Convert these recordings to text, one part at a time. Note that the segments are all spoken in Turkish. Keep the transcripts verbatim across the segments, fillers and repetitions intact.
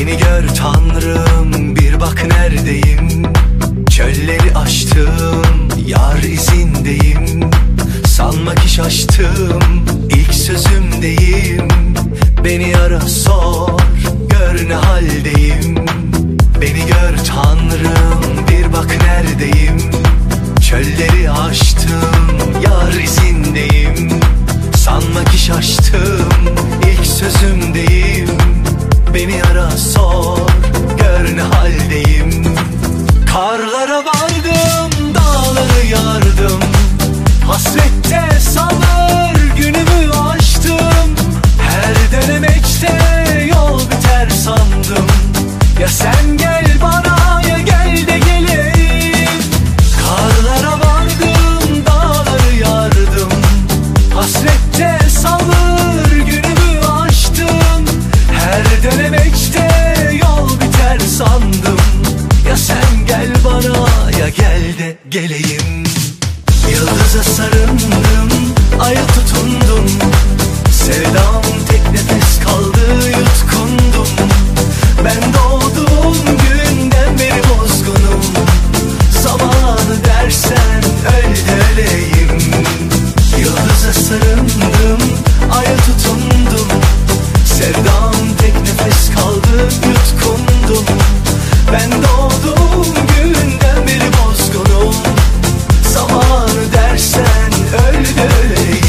Beni gör Tanrım, bir bak neredeyim. Çölleri aştım, yar izindeyim. Sanma ki şaştım, ilk sözümdeyim. Beni ara sor, gör ne haldeyim. Beni gör Tanrım, bir bak neredeyim. Çölleri aştım, yar izindeyim. Sanma ki şaştım, ilk sözümdeyim. Beni ara sor, gör ne haldeyim. Karlara vardım, dağları yardım. Hasrette sanır günümü aştım. Her denemekte yol biter sandım. Ya sen gel bana, ya gel de geleyim. Karlara vardım, dağları yardım. Hasrette sanır günümü aştım. Her denemekte yol biter sandım. Ya sen gel bana, ya gel de geleyim. Yıldıza sarındım, aya tutundum. Sevdam tek nefes kaldı, yutkundum. Ben doğduğum günden beri bozgunum. Zamanı dersen öl de öleyim. Yıldıza sarındım, aya tutundum. Sevdam tek nefes kaldı, yutkundum. Ben doğduğum günden beri bozgunum. Zamanı dersen öl de öleyim.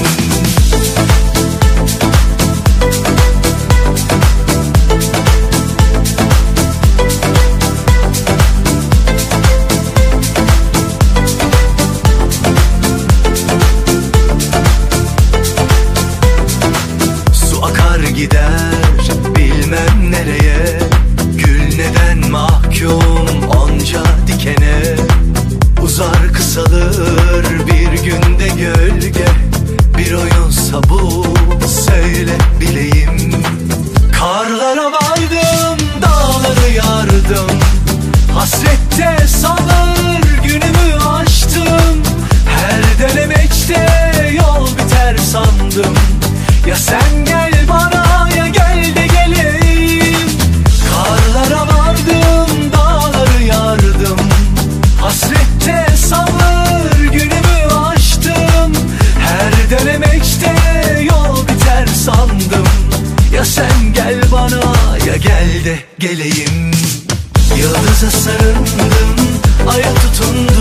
Su akar gider bilmem nereye. Gül neden mahkum onca dikene. Uzar kısalır bir günde gölge. Bir oyunsa bu, söyle bileyim. Karlara vardım, dağları yardım. Hasrette sanır günümü aştım. Her denemekte yol biter sandım. Ya sen gel bana, ya gel de geleyim. Karlara vardım, dağları yardım. Hasrette sanır günümü aştım. Her denemekte yol biter sandım. Ya sen gel bana, ya gel de geleyim. Yıldıza sarıldım, aya tutundum.